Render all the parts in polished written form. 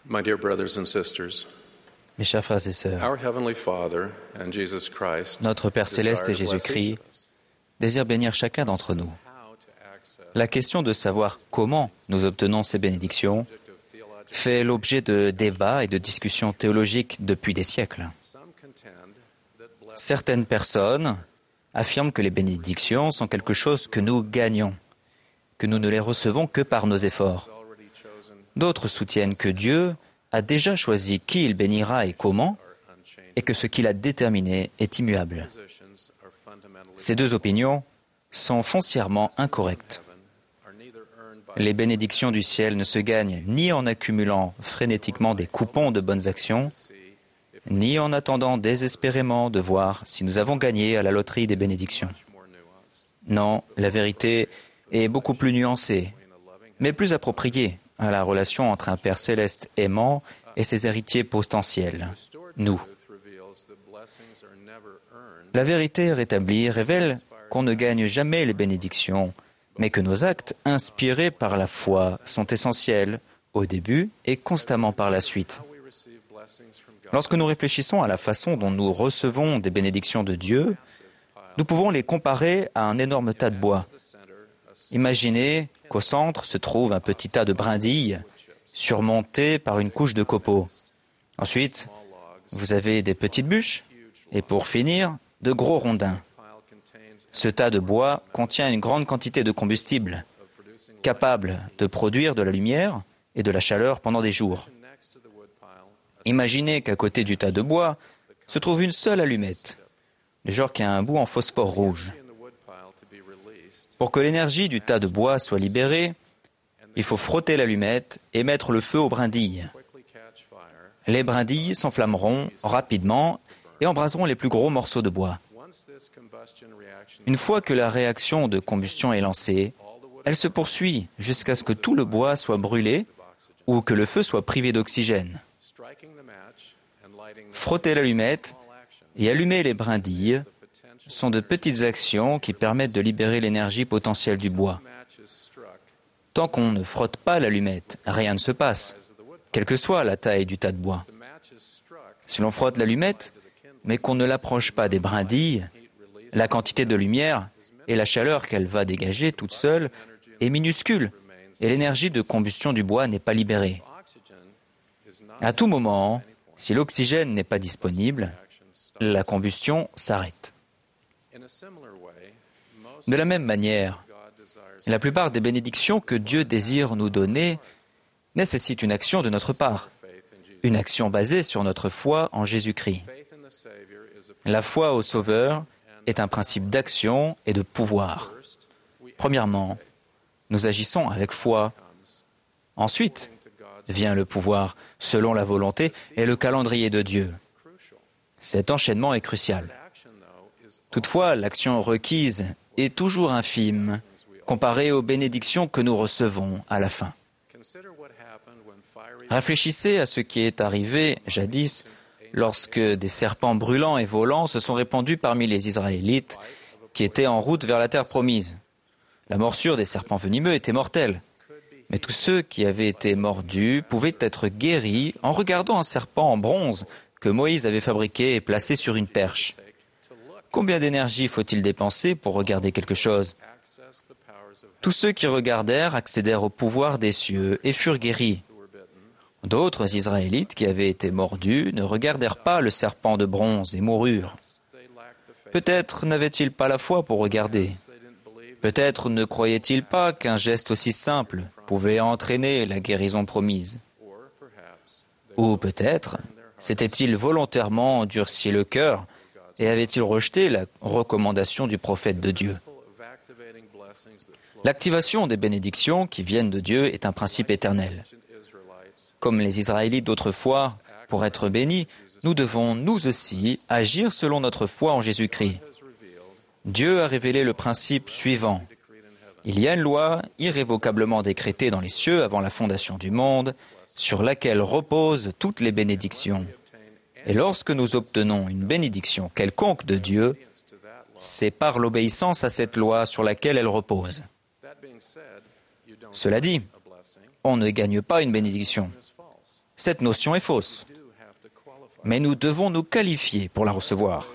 My dear brothers and sisters, Mes chers frères et sœurs, our Heavenly Father and Jesus Christ notre Père céleste et desire to bless Jésus-Christ each of us. désirent bénir chacun d'entre nous. How to access La question de savoir comment nous obtenons ces bénédictions fait l'objet de débats et de discussions théologiques depuis des siècles. some contend that blessing Certaines personnes affirment que les bénédictions sont quelque chose que nous gagnons, que nous ne les recevons que par nos efforts. is already chosen D'autres soutiennent que Dieu a déjà choisi qui il bénira et comment, are unchanged. et que ce qu'il a déterminé est immuable. Positions are fundamentally Ces deux opinions sont foncièrement incorrectes. heaven are neither earned by Les bénédictions du ciel ne se gagnent ni en accumulant frénétiquement des coupons de bonnes actions, see if ni en attendant désespérément de voir si nous avons gagné à la loterie des bénédictions. more nuanced Non, la vérité est beaucoup plus nuancée, in a loving mais plus appropriée à la relation entre un Père céleste aimant et ses héritiers potentiels, restored nous. truth reveals that blessings are never earned La vérité rétablie révèle qu'on ne gagne jamais les bénédictions, mais que nos actes inspirés par la foi sont essentiels au début et constamment par la suite. how we receive blessings from God. Lorsque nous réfléchissons à la façon dont nous recevons des bénédictions de Dieu, nous pouvons les comparer à un énorme tas de bois. The center, a Imaginez qu'au centre se trouve un petit tas de brindilles surmonté par une couche de copeaux. Ensuite, small logs vous avez des petites bûches et pour finir, de gros rondins. pile contains Ce tas de bois contient une grande quantité de combustible, of producing capable de produire de la lumière et de la chaleur pendant des jours. next to the wood pile Imaginez qu'à côté du tas de bois se trouve une seule allumette, du genre qui a un bout en phosphore rouge. in the wood pile to be released Pour que l'énergie du tas de bois soit libérée, il faut frotter l'allumette et mettre le feu aux brindilles. quickly catch fire. Les brindilles s'enflammeront rapidement et embraseront les plus gros morceaux de bois. Once this combustion reaction Une fois que la réaction de combustion est lancée, all the wood elle se poursuit jusqu'à ce que tout le bois soit brûlé of oxygen ou que le feu soit privé d'oxygène. striking the match and lighting the Frotter l'allumette small action et allumer les brindilles the potential sont de petites actions qui permettent de libérer l'énergie potentielle du bois. match is struck Tant qu'on ne frotte pas l'allumette, rien ne se passe, as the wood quelle que soit la taille du tas de bois. the match is struck Si l'on frotte l'allumette, mais qu'on ne l'approche pas des brindilles, heat release la quantité de lumière et la chaleur qu'elle va dégager toute seule est minuscule et l'énergie de combustion du bois n'est pas libérée. oxygen is not À tout moment, si l'oxygène n'est pas disponible, action stopped. la combustion s'arrête. In a similar way, most De la même manière, God desires la plupart des bénédictions que Dieu désire nous donner nécessitent une action de notre part, faith in Jesus. une action basée sur notre foi en Jésus-Christ. Faith in the Savior is a La foi au Sauveur est un principe d'action et de pouvoir. first we Premièrement, nous agissons avec foi. Ensuite, to God's vient le pouvoir selon la volonté et le calendrier de Dieu. crucial. Cet enchaînement est crucial. Action though is Toutefois, l'action requise est toujours infime comparée aux bénédictions que nous recevons à la fin. consider what happened when fiery Réfléchissez à ce qui est arrivé jadis lorsque des serpents brûlants et volants se sont répandus parmi les Israélites qui étaient en route vers la terre promise. La morsure des serpents venimeux était mortelle. Mais tous ceux qui avaient été mordus pouvaient être guéris en regardant un serpent en bronze que Moïse avait fabriqué et placé sur une perche. Combien d'énergie faut-il dépenser pour regarder quelque chose ? access the powers of Tous ceux qui regardèrent accédèrent au pouvoir des cieux et furent guéris. who were bitten. D'autres Israélites qui avaient été mordus ne regardèrent pas le serpent de bronze et moururent. They lacked the faith. Peut-être n'avaient-ils pas la foi pour regarder. They didn't believe Peut-être ne croyaient-ils pas qu'un geste aussi simple pouvait entraîner la guérison promise. or perhaps they Ou peut-être s'étaient-ils volontairement endurci le cœur et avaient-ils rejeté la recommandation du prophète de Dieu. full of activating blessings that flow L'activation des bénédictions qui viennent de Dieu est un principe éternel. to Israelites. Comme les Israélites d'autrefois, pour être bénis, nous devons nous aussi agir selon notre foi en Jésus-Christ. Has revealed Dieu a révélé le principe suivant. decreed in heaven. Il y a une loi irrévocablement décrétée dans les cieux avant la fondation du monde, sur laquelle reposent toutes les bénédictions. Et lorsque nous obtenons une bénédiction quelconque de Dieu, Obedience to that law. c'est par l'obéissance à cette loi sur laquelle elle repose. That being said, you don't Cela dit, a blessing on ne gagne pas une bénédiction. is false. Cette notion est fausse, mais nous devons nous qualifier pour la recevoir.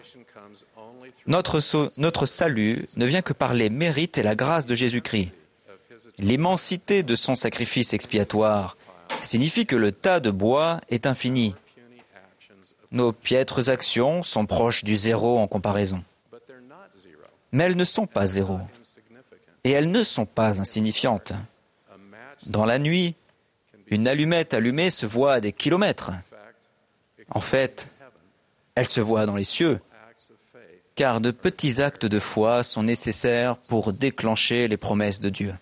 Notre salut ne vient que par les mérites et la grâce de Jésus-Christ. L'immensité de son sacrifice expiatoire signifie que le tas de bois est infini. Nos piètres actions sont proches du zéro en comparaison. Mais elles ne sont pas zéro. Et elles ne sont pas insignifiantes. Dans la nuit, une allumette allumée se voit à des kilomètres. En fait, elle se voit dans les cieux, car de petits actes de foi sont nécessaires pour déclencher les promesses de Dieu.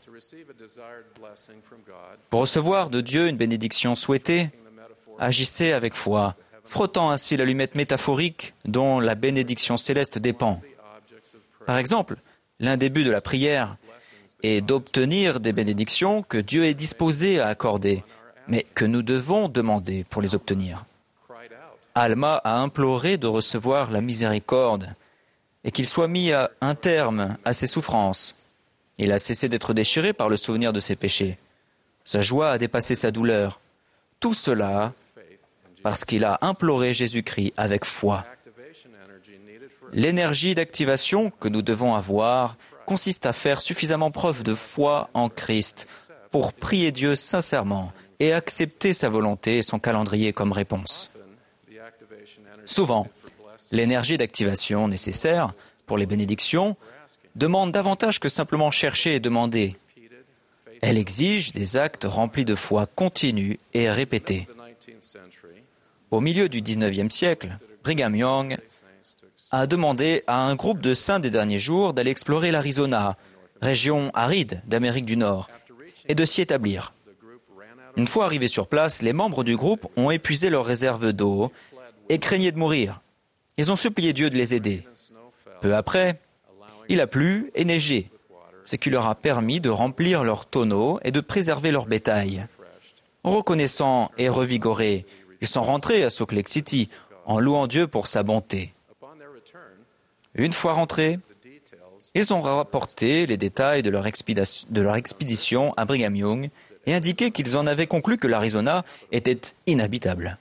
Pour recevoir de Dieu une bénédiction souhaitée, agissez avec foi, frottant ainsi l'allumette métaphorique dont la bénédiction céleste dépend. Par exemple, l'un des buts de la prière est d'obtenir des bénédictions que Dieu est disposé à accorder, mais que nous devons demander pour les obtenir. Alma a imploré de recevoir la miséricorde et qu'il soit mis à un terme à ses souffrances. Il a cessé d'être déchiré par le souvenir de ses péchés. Sa joie a dépassé sa douleur. Tout cela parce qu'il a imploré Jésus-Christ avec foi. L'énergie d'activation que nous devons avoir consiste à faire suffisamment preuve de foi en Christ pour prier Dieu sincèrement et accepter sa volonté et son calendrier comme réponse. Souvent, l'énergie d'activation nécessaire pour les bénédictions demande davantage que simplement chercher et demander. Elle exige des actes remplis de foi continue et répétés. Au milieu du XIXe siècle, Brigham Young a demandé à un groupe de saints des derniers jours d'aller explorer l'Arizona, région aride d'Amérique du Nord, et de s'y établir. Une fois arrivés sur place, les membres du groupe ont épuisé leurs réserves d'eau et craignaient de mourir. Ils ont supplié Dieu de les aider. Peu après, il a plu et neigé, ce qui leur a permis de remplir leurs tonneaux et de préserver leur bétail. Reconnaissants et revigorés, ils sont rentrés à Salt Lake City en louant Dieu pour sa bonté. Une fois rentrés, ils ont rapporté les détails de leur expédition à Brigham Young et indiqué qu'ils en avaient conclu que l'Arizona était inhabitable.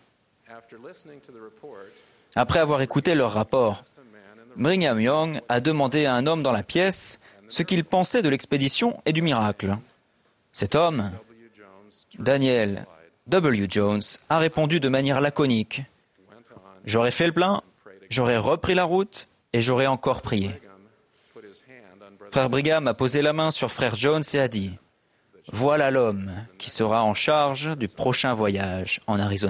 Après avoir écouté leur rapport, Brigham Young a demandé à un homme dans la pièce ce qu'il pensait de l'expédition et du miracle. Cet homme, Daniel W. Jones, a répondu de manière laconique. « J'aurais fait le plein, j'aurais repris la route et j'aurais encore prié. » Frère Brigham a posé la main sur Frère Jones et a dit « Voilà l'homme qui sera en charge du prochain voyage en Arizona. »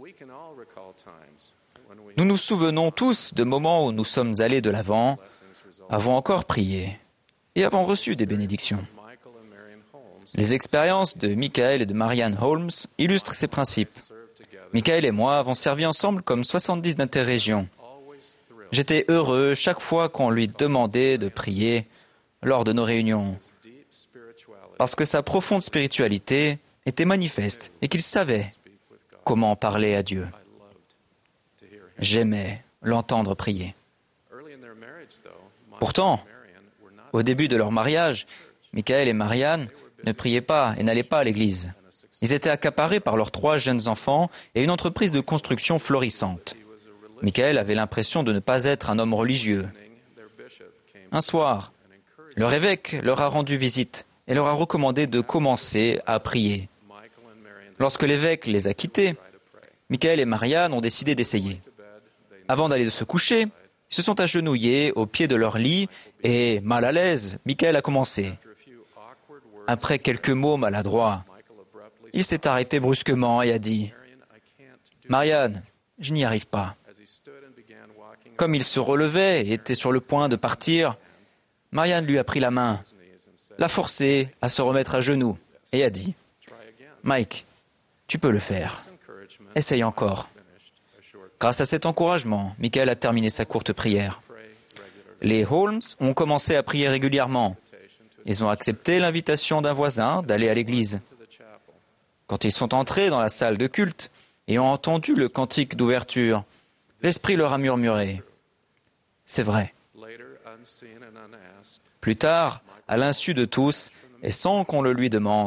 Nous nous souvenons tous de moments où nous sommes allés de l'avant, avons encore prié et avons reçu des bénédictions. Les expériences de Michael et de Marianne Holmes illustrent ces principes. Michael et moi avons servi ensemble comme 70 d'interrégion. J'étais heureux chaque fois qu'on lui demandait de prier lors de nos réunions, parce que sa profonde spiritualité était manifeste et qu'il savait comment parler à Dieu. J'aimais l'entendre prier. Pourtant, au début de leur mariage, Michael et Marianne ne priaient pas et n'allaient pas à l'église. Ils étaient accaparés par leurs 3 jeunes enfants et une entreprise de construction florissante. Michael avait l'impression de ne pas être un homme religieux. Un soir, leur évêque leur a rendu visite et leur a recommandé de commencer à prier. Lorsque l'évêque les a quittés, Michael et Marianne ont décidé d'essayer. Avant d'aller se coucher, ils se sont agenouillés au pied de leur lit et, mal à l'aise, Michael a commencé. Après quelques mots maladroits, il s'est arrêté brusquement et a dit « Marianne, je n'y arrive pas. » Comme il se relevait et était sur le point de partir, Marianne lui a pris la main, l'a forcé à se remettre à genoux et a dit « Mike, tu peux le faire. Essaye encore. » Grâce à cet encouragement, Michael a terminé sa courte prière. Les Holmes ont commencé à prier régulièrement. Ils ont accepté l'invitation d'un voisin d'aller à l'église. Quand ils sont entrés dans la salle de culte et ont entendu le cantique d'ouverture, l'Esprit leur a murmuré « C'est vrai. » Plus tard, à l'insu de tous, et sans qu'on le lui demande,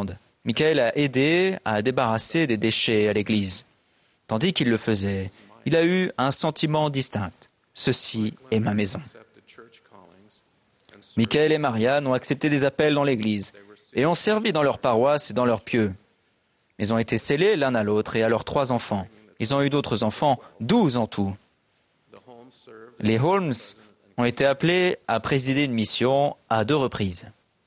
Michael a aidé à débarrasser des déchets à l'église. Tandis qu'il le faisait, il a eu un sentiment distinct. Ceci est ma maison. Michael et Marianne ont accepté des appels dans l'église et ont servi dans leur paroisse et dans leur pieux. Ils ont été scellés l'un à l'autre et à leurs 3 enfants. Ils ont eu d'autres enfants, 12 en tout. Les Holmes ont été appelés à présider une mission à 2 reprises.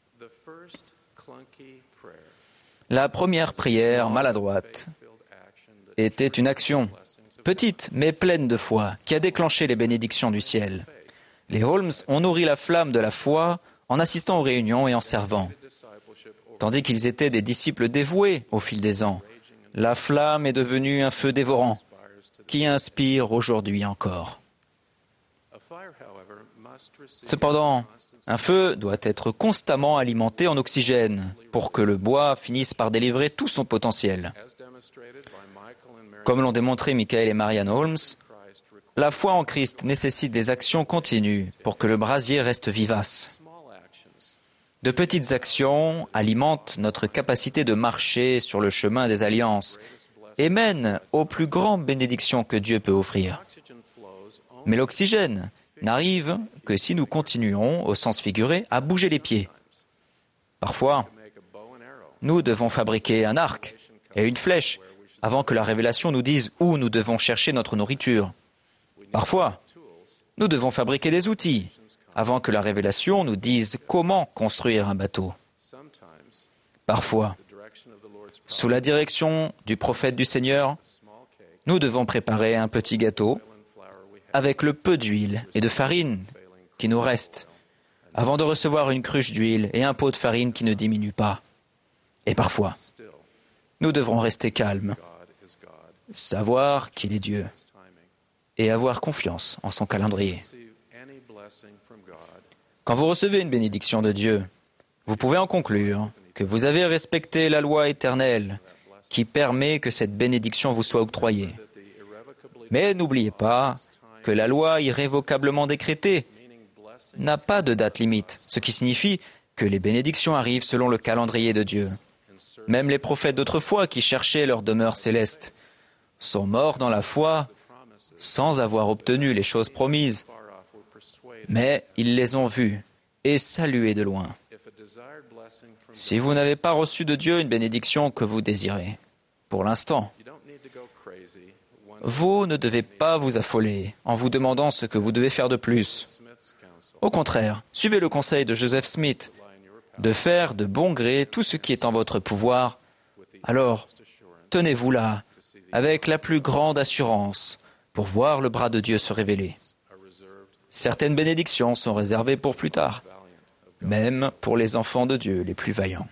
La première prière maladroite était une action, petite mais pleine de foi, qui a déclenché les bénédictions du ciel. Les Holmes ont nourri la flamme de la foi en assistant aux réunions et en servant. Tandis qu'ils étaient des disciples dévoués au fil des ans, la flamme est devenue un feu dévorant qui inspire aujourd'hui encore. Cependant, un feu doit être constamment alimenté en oxygène pour que le bois finisse par délivrer tout son potentiel. Comme l'ont démontré Michael et Marianne Holmes, la foi en Christ nécessite des actions continues pour que le brasier reste vivace. De petites actions alimentent notre capacité de marcher sur le chemin des alliances et mènent aux plus grandes bénédictions que Dieu peut offrir. Mais l'oxygène n'arrive que si nous continuons, au sens figuré, à bouger les pieds. Parfois, nous devons fabriquer un arc et une flèche avant que la révélation nous dise où nous devons chercher notre nourriture. Parfois, nous devons fabriquer des outils avant que la révélation nous dise comment construire un bateau. Parfois, sous la direction du prophète du Seigneur, nous devons préparer un petit gâteau avec le peu d'huile et de farine qui nous reste avant de recevoir une cruche d'huile et un pot de farine qui ne diminue pas. Et parfois, nous devrons rester calmes, savoir qu'il est Dieu et avoir confiance en son calendrier. Quand vous recevez une bénédiction de Dieu, vous pouvez en conclure que vous avez respecté la loi éternelle qui permet que cette bénédiction vous soit octroyée. Mais n'oubliez pas que la loi irrévocablement décrétée n'a pas de date limite, ce qui signifie que les bénédictions arrivent selon le calendrier de Dieu. Même les prophètes d'autrefois qui cherchaient leur demeure céleste sont morts dans la foi sans avoir obtenu les choses promises, mais ils les ont vues et saluées de loin. Si vous n'avez pas reçu de Dieu une bénédiction que vous désirez, pour l'instant, vous ne devez pas vous affoler en vous demandant ce que vous devez faire de plus. Au contraire, suivez le conseil de Joseph Smith de faire de bon gré tout ce qui est en votre pouvoir. Alors, tenez-vous là, avec la plus grande assurance, pour voir le bras de Dieu se révéler. Certaines bénédictions sont réservées pour plus tard, même pour les enfants de Dieu les plus vaillants.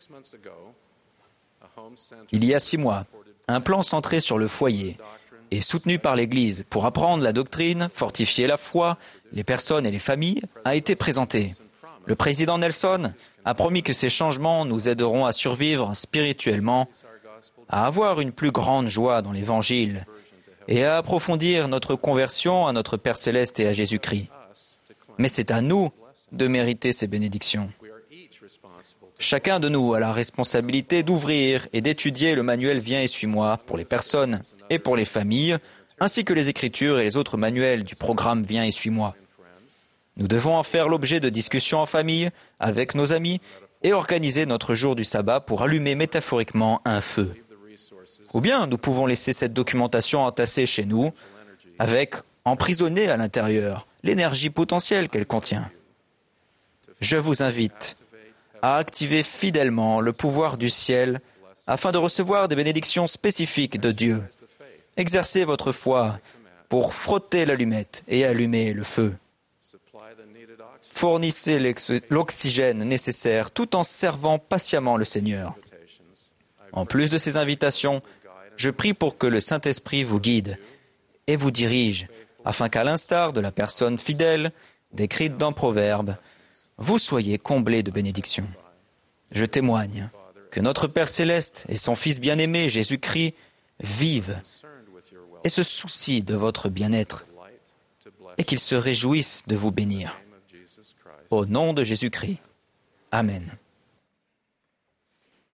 Il y a 6 mois, un plan centré sur le foyer et soutenu par l'Église pour apprendre la doctrine, fortifier la foi, les personnes et les familles, a été présenté. Le président Nelson a promis que ces changements nous aideront à survivre spirituellement, à avoir une plus grande joie dans l'Évangile et à approfondir notre conversion à notre Père Céleste et à Jésus-Christ. Mais c'est à nous de mériter ces bénédictions. Chacun de nous a la responsabilité d'ouvrir et d'étudier le manuel Viens et suis-moi pour les personnes et pour les familles, ainsi que les Écritures et les autres manuels du programme Viens et suis-moi. Nous devons en faire l'objet de discussions en famille, avec nos amis, et organiser notre jour du sabbat pour allumer métaphoriquement un feu. Ou bien nous pouvons laisser cette documentation entassée chez nous, avec, emprisonnée à l'intérieur, l'énergie potentielle qu'elle contient. Je vous invite à activer fidèlement le pouvoir du ciel afin de recevoir des bénédictions spécifiques de Dieu. Exercez votre foi pour frotter l'allumette et allumer le feu. Fournissez l'oxygène nécessaire tout en servant patiemment le Seigneur. En plus de ces invitations, je prie pour que le Saint-Esprit vous guide et vous dirige, afin qu'à l'instar de la personne fidèle décrite dans Proverbe, vous soyez comblés de bénédictions. Je témoigne que notre Père Céleste et son Fils bien-aimé, Jésus-Christ, vivent et se soucient de votre bien-être et qu'ils se réjouissent de vous bénir. Au nom de Jésus-Christ. Amen.